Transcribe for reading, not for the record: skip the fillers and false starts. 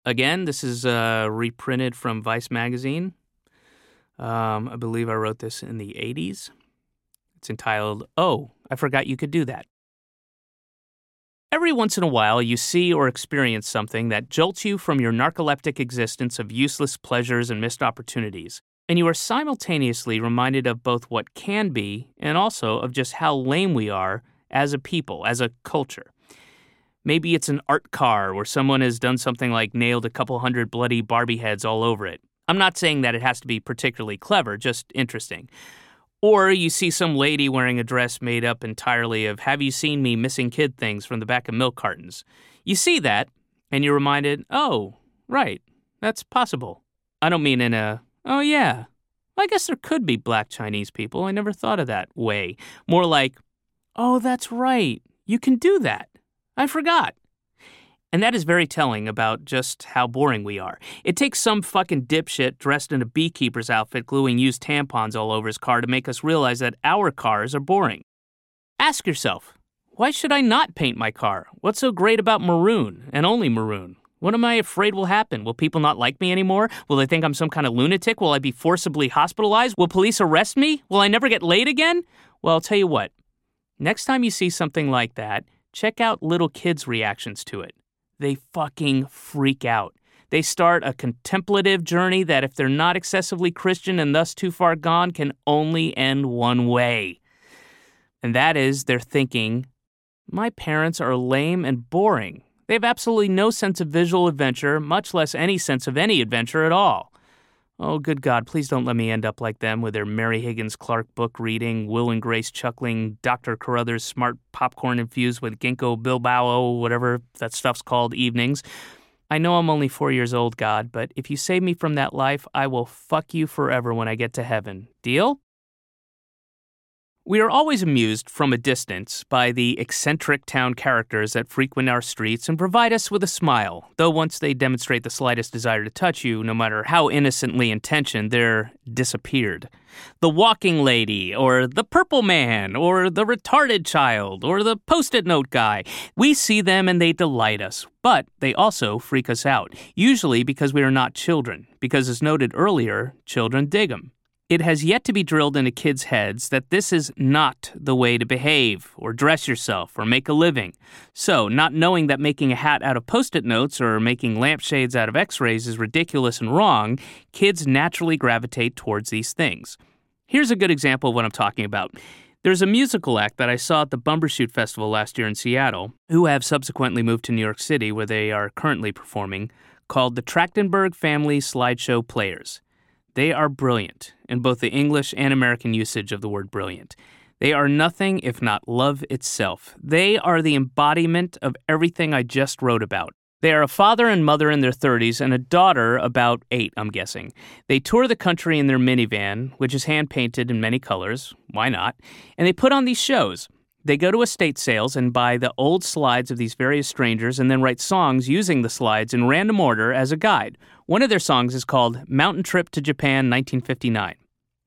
Again, this is reprinted from Vice magazine. I believe I wrote this in the 80s. It's entitled, "Oh, I Forgot You Could Do That." Every once in a while, you see or experience something that jolts you from your narcoleptic existence of useless pleasures and missed opportunities, and you are simultaneously reminded of both what can be and also of just how lame we are as a people, as a culture. Maybe it's an art car where someone has done something like nailed a couple hundred bloody Barbie heads all over it. I'm not saying that it has to be particularly clever, just interesting. Or you see some lady wearing a dress made up entirely of "Have you seen me missing kid things" from the back of milk cartons. You see that, and you're reminded, oh, right, that's possible. I don't mean in a, oh yeah, I guess there could be black Chinese people. I never thought of that way. More like, oh, that's right, you can do that. I forgot. And that is very telling about just how boring we are. It takes some fucking dipshit dressed in a beekeeper's outfit gluing used tampons all over his car to make us realize that our cars are boring. Ask yourself, why should I not paint my car? What's so great about maroon, and only maroon? What am I afraid will happen? Will people not like me anymore? Will they think I'm some kind of lunatic? Will I be forcibly hospitalized? Will police arrest me? Will I never get laid again? Well, I'll tell you what. Next time you see something like that, check out little kids' reactions to it. They fucking freak out. They start a contemplative journey that, if they're not excessively Christian and thus too far gone, can only end one way. And that is, they're thinking, my parents are lame and boring. They have absolutely no sense of visual adventure, much less any sense of any adventure at all. Oh, good God, please don't let me end up like them with their Mary Higgins Clark book reading, Will and Grace chuckling, Dr. Carruthers smart popcorn infused with ginkgo bilbao, whatever that stuff's called, evenings. I know I'm only 4 years old, God, but if you save me from that life, I will fuck you forever when I get to heaven. Deal? We are always amused from a distance by the eccentric town characters that frequent our streets and provide us with a smile, though once they demonstrate the slightest desire to touch you, no matter how innocently intentioned, they're disappeared. The walking lady, or the purple man, or the retarded child, or the post-it note guy. We see them and they delight us, but they also freak us out, usually because we are not children, because as noted earlier, children dig them. It has yet to be drilled into kids' heads that this is not the way to behave, or dress yourself, or make a living. So, not knowing that making a hat out of Post-it notes or making lampshades out of X-rays is ridiculous and wrong, kids naturally gravitate towards these things. Here's a good example of what I'm talking about. There's a musical act that I saw at the Bumbershoot Festival last year in Seattle, who have subsequently moved to New York City, where they are currently performing, called the Trachtenberg Family Slideshow Players. They are brilliant in both the English and American usage of the word brilliant. They are nothing if not love itself. They are the embodiment of everything I just wrote about. They are a father and mother in their 30s and a daughter about 8, I'm guessing. They tour the country in their minivan, which is hand-painted in many colors. Why not? And they put on these shows. They go to estate sales and buy the old slides of these various strangers and then write songs using the slides in random order as a guide. One of their songs is called Mountain Trip to Japan 1959.